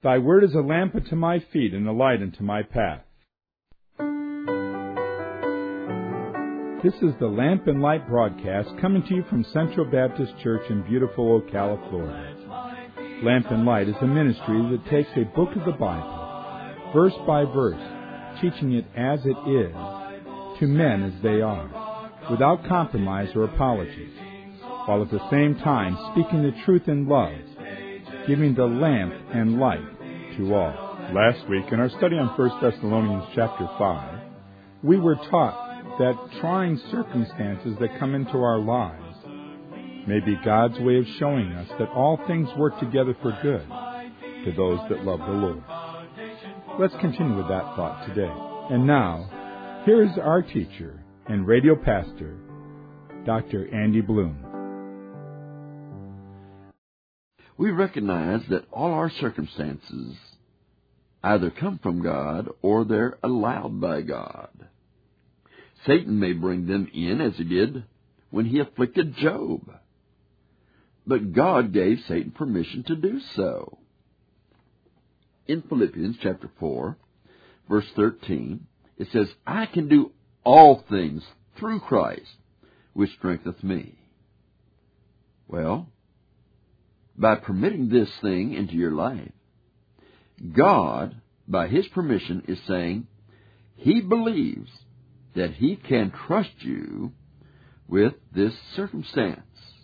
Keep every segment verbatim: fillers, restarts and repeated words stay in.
Thy word is a lamp unto my feet and a light unto my path. This is the Lamp and Light broadcast coming to you from Central Baptist Church in beautiful Ocala, Florida. Lamp and Light is a ministry that takes a book of the Bible, verse by verse, teaching it as it is, to men as they are, without compromise or apologies, while at the same time speaking the truth in love, giving the lamp and light to all. Last week, in our study on First Thessalonians chapter five, we were taught that trying circumstances that come into our lives may be God's way of showing us that all things work together for good to those that love the Lord. Let's continue with that thought today. And now, here is our teacher and radio pastor, Doctor Andy Bloom. We recognize that all our circumstances either come from God or they're allowed by God. Satan may bring them in as he did when he afflicted Job. But God gave Satan permission to do so. In Philippians chapter four, verse thirteen, it says, I can do all things through Christ, which strengtheneth me. Well, by permitting this thing into your life, God, by His permission, is saying He believes that He can trust you with this circumstance.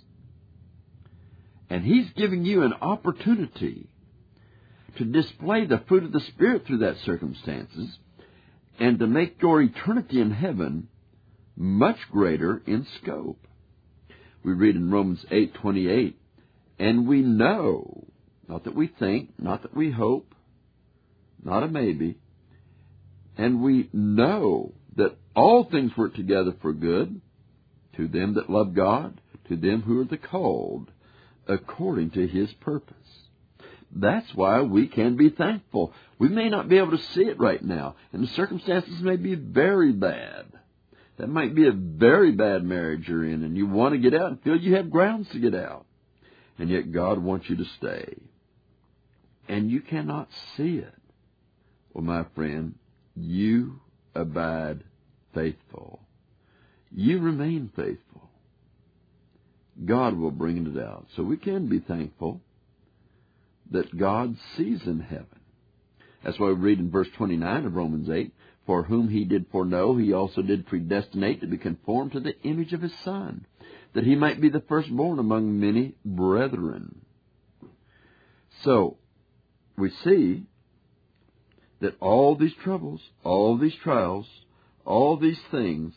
And He's giving you an opportunity to display the fruit of the Spirit through that circumstances and to make your eternity in heaven much greater in scope. We read in Romans eight twenty-eight, and we know, not that we think, not that we hope, not a maybe, and we know that all things work together for good to them that love God, to them who are the called, according to His purpose. That's why we can be thankful. We may not be able to see it right now, and the circumstances may be very bad. That might be a very bad marriage you're in, and you want to get out and feel you have grounds to get out. And yet God wants you to stay. And you cannot see it. Well, my friend, you abide faithful. You remain faithful. God will bring it out. So we can be thankful that God sees in heaven. That's why we read in verse twenty-nine of Romans eight, for whom He did foreknow, He also did predestinate to be conformed to the image of His Son, that He might be the firstborn among many brethren. So, we see that all these troubles, all these trials, all these things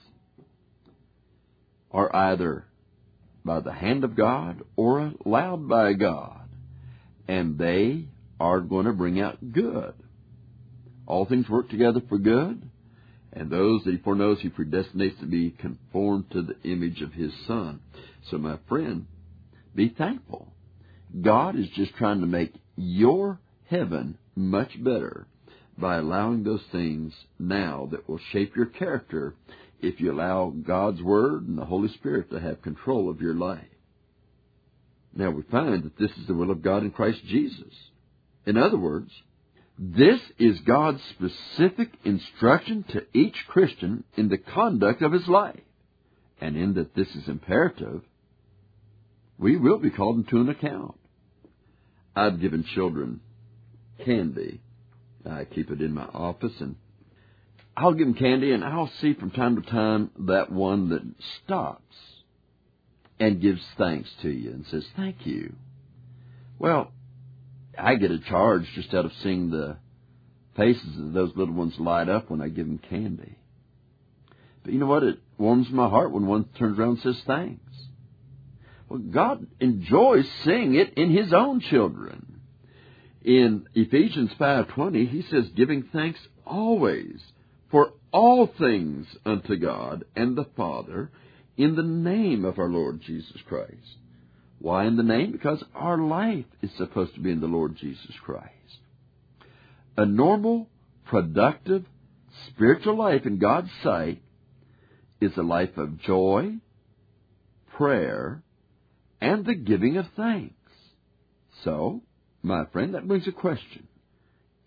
are either by the hand of God or allowed by God. And they are going to bring out good. All things work together for good. And those that He foreknows, He predestinates to be conformed to the image of His Son. So, my friend, be thankful. God is just trying to make your heaven much better by allowing those things now that will shape your character if you allow God's Word and the Holy Spirit to have control of your life. Now, we find that this is the will of God in Christ Jesus. In other words, this is God's specific instruction to each Christian in the conduct of his life. And in that this is imperative, we will be called into an account. I've given children candy. I keep it in my office, and I'll give them candy, and I'll see from time to time that one that stops and gives thanks to you and says, thank you. Well, I get a charge just out of seeing the faces of those little ones light up when I give them candy. But you know what? It warms my heart when one turns around and says thanks. Well, God enjoys seeing it in His own children. In Ephesians five twenty, He says, giving thanks always for all things unto God and the Father in the name of our Lord Jesus Christ. Why in the name? Because our life is supposed to be in the Lord Jesus Christ. A normal, productive, spiritual life in God's sight is a life of joy, prayer, and the giving of thanks. So, my friend, that brings a question.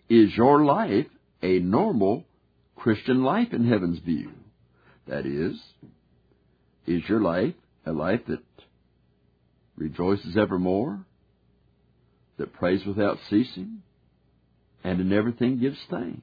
Is your life a normal Christian life in heaven's view? That is, is your life a life that rejoices evermore, that prays without ceasing, and in everything gives thanks?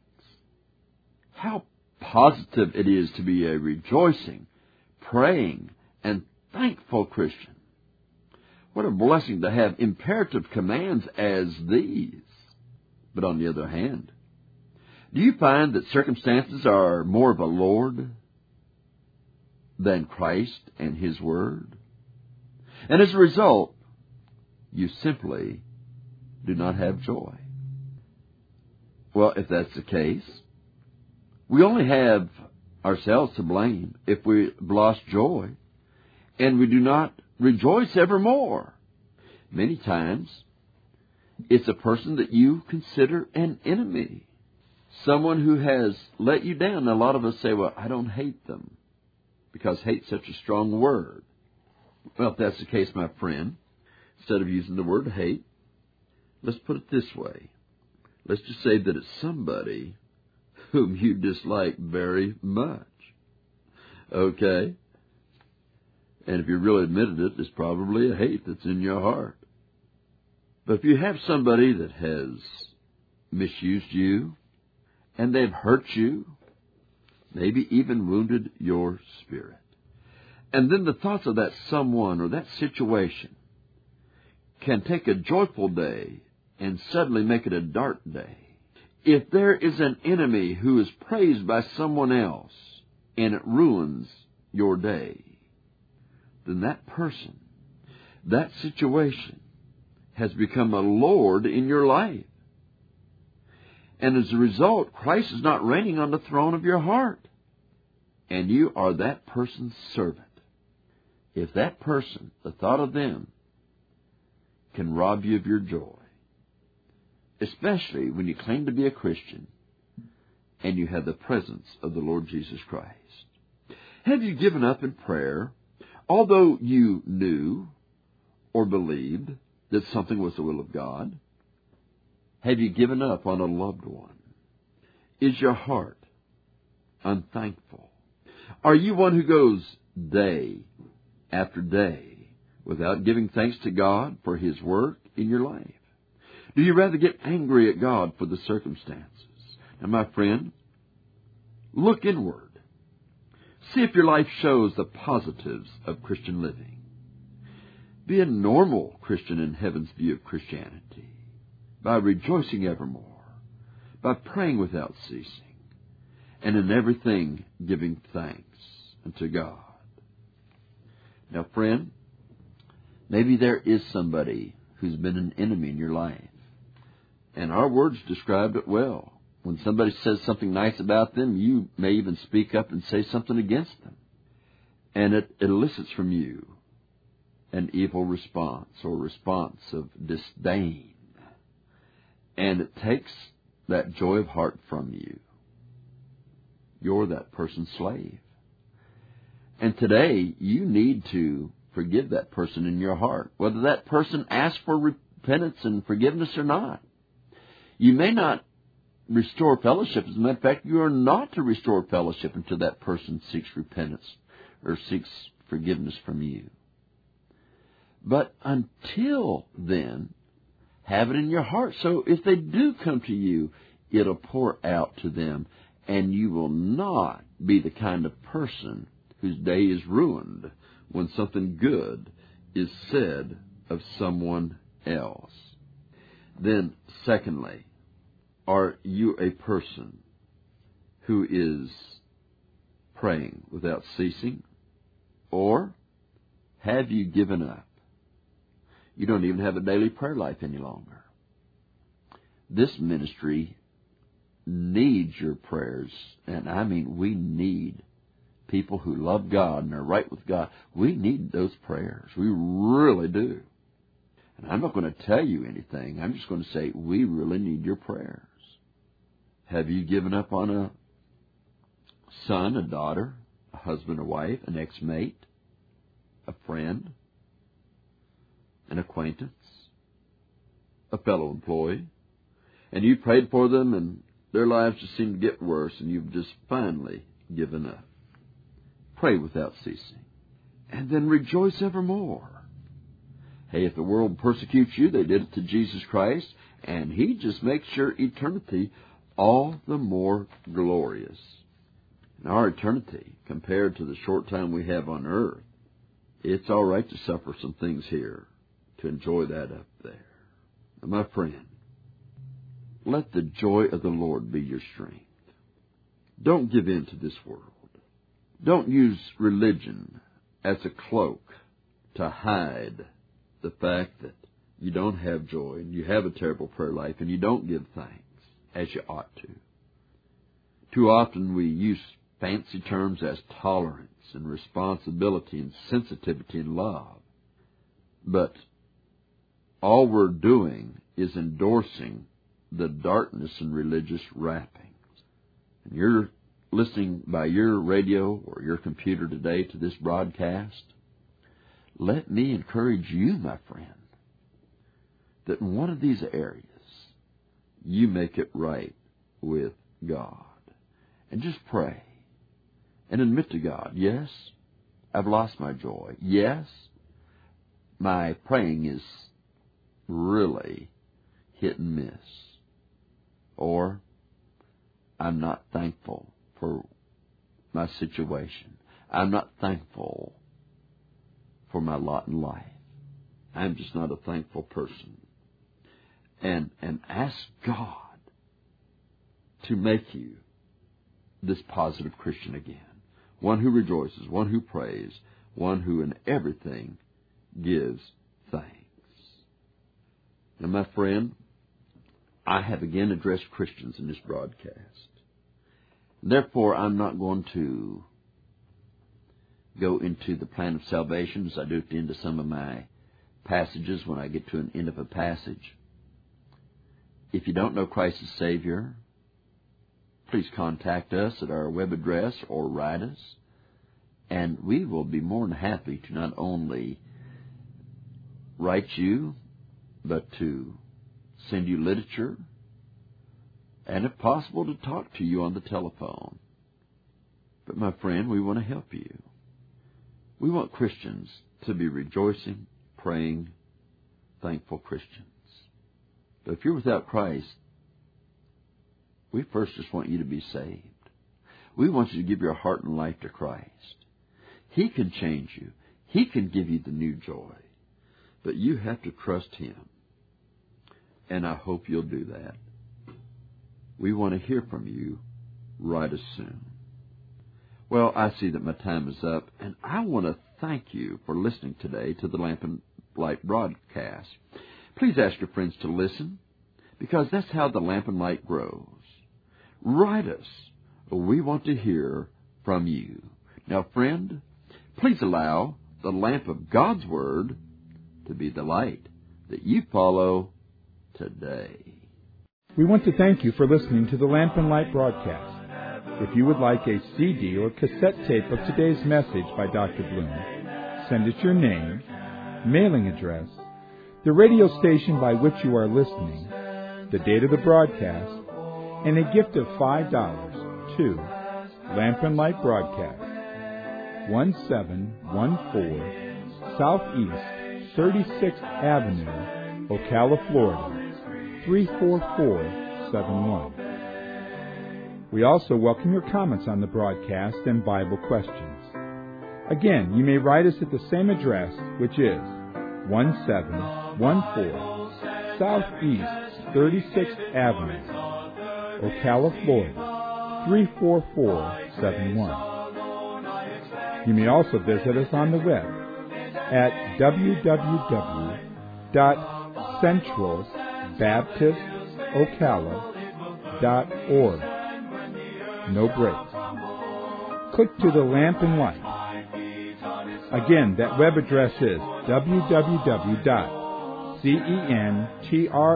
How positive it is to be a rejoicing, praying, and thankful Christian. What a blessing to have imperative commands as these. But on the other hand, do you find that circumstances are more of a Lord than Christ and His Word? And as a result, you simply do not have joy. Well, if that's the case, we only have ourselves to blame if we've lost joy and we do not rejoice evermore. Many times, it's a person that you consider an enemy, someone who has let you down. A lot of us say, well, I don't hate them, because hate's such a strong word. Well, if that's the case, my friend, instead of using the word hate, let's put it this way. Let's just say that it's somebody whom you dislike very much. Okay? And if you really admitted it, it's probably a hate that's in your heart. But if you have somebody that has misused you, and they've hurt you, maybe even wounded your spirit, and then the thoughts of that someone or that situation can take a joyful day and suddenly make it a dark day. If there is an enemy who is praised by someone else and it ruins your day, then that person, that situation, has become a Lord in your life. And as a result, Christ is not reigning on the throne of your heart. And you are that person's servant. If that person, the thought of them, can rob you of your joy, especially when you claim to be a Christian and you have the presence of the Lord Jesus Christ. Have you given up in prayer, although you knew or believed that something was the will of God? Have you given up on a loved one? Is your heart unthankful? Are you one who goes day after day without giving thanks to God for His work in your life? Do you rather get angry at God for the circumstances? Now, my friend, look inward. See if your life shows the positives of Christian living. Be a normal Christian in heaven's view of Christianity by rejoicing evermore, by praying without ceasing, and in everything giving thanks unto God. Now, friend, maybe there is somebody who's been an enemy in your life, and our words described it well. When somebody says something nice about them, you may even speak up and say something against them, and it elicits from you an evil response or response of disdain. And it takes that joy of heart from you. You're that person's slave. And today, you need to forgive that person in your heart, whether that person asks for repentance and forgiveness or not. You may not restore fellowship. As a matter of fact, you are not to restore fellowship until that person seeks repentance or seeks forgiveness from you. But until then, have it in your heart. So if they do come to you, it'll pour out to them, and you will not be the kind of person whose day is ruined when something good is said of someone else. Then, secondly, are you a person who is praying without ceasing? Or have you given up? You don't even have a daily prayer life any longer. This ministry needs your prayers, and I mean we need people who love God and are right with God. We need those prayers. We really do. And I'm not going to tell you anything. I'm just going to say we really need your prayers. Have you given up on a son, a daughter, a husband, a wife, an ex-mate, a friend, an acquaintance, a fellow employee? and you prayed for them, and their lives just seem to get worse, and you've just finally given up. Pray without ceasing, and then rejoice evermore. Hey, if the world persecutes you, they did it to Jesus Christ, and He just makes your eternity all the more glorious. And our eternity, compared to the short time we have on earth, it's all right to suffer some things here, to enjoy that up there. And my friend, let the joy of the Lord be your strength. Don't give in to this world. Don't use religion as a cloak to hide the fact that you don't have joy and you have a terrible prayer life and you don't give thanks as you ought to. Too often we use fancy terms as tolerance and responsibility and sensitivity and love. But all we're doing is endorsing the darkness in religious wrappings. And you're listening by your radio or your computer today to this broadcast. Let me encourage you, my friend, that in one of these areas you make it right with God. And just pray and admit to God, yes, I've lost my joy. Yes, my praying is really hit and miss. Or I'm not thankful for my situation. I'm not thankful for my lot in life. I'm just not a thankful person. And and ask God to make you this positive Christian again. One who rejoices, one who prays, one who in everything gives thanks. Now, my friend, I have again addressed Christians in this broadcast. Therefore, I'm not going to go into the plan of salvation as I do at the end of some of my passages when I get to an end of a passage. If you don't know Christ as Savior, please contact us at our web address or write us, and we will be more than happy to not only write you, but to send you literature, and if possible, to talk to you on the telephone. But my friend, we want to help you. We want Christians to be rejoicing, praying, thankful Christians. But if you're without Christ, we first just want you to be saved. We want you to give your heart and life to Christ. He can change you. He can give you the new joy. But you have to trust Him. And I hope you'll do that. We want to hear from you right as soon. Well, I see that my time is up, and I want to thank you for listening today to the Lamp and Light broadcast. Please ask your friends to listen, because that's how the Lamp and Light grows. Write us. We want to hear from you. Now, friend, please allow the lamp of God's Word to be the light that you follow today. We want to thank you for listening to the Lamp and Light broadcast. If you would like a C D or cassette tape of today's message by Doctor Bloom, send us your name, mailing address, the radio station by which you are listening, the date of the broadcast, and a gift of five dollars to Lamp and Light Broadcast, one seven one four Southeast thirty-sixth Avenue, Ocala, Florida, three four four seven one. We also welcome your comments on the broadcast and Bible questions. Again, you may write us at the same address, which is one seven one four Southeast thirty-sixth Avenue, Ocala, Florida, three four four seven one. You may also visit us on the web at w w w dot central baptist ocala dot org. No breaks. Click to the Lamp and Light. Again, that web address is w w w dot central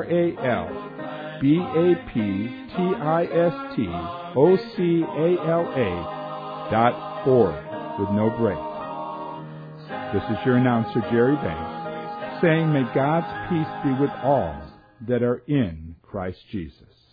baptist ocala dot org with no breaks. This is your announcer, Jerry Banks, saying, may God's peace be with all that are in Christ Jesus.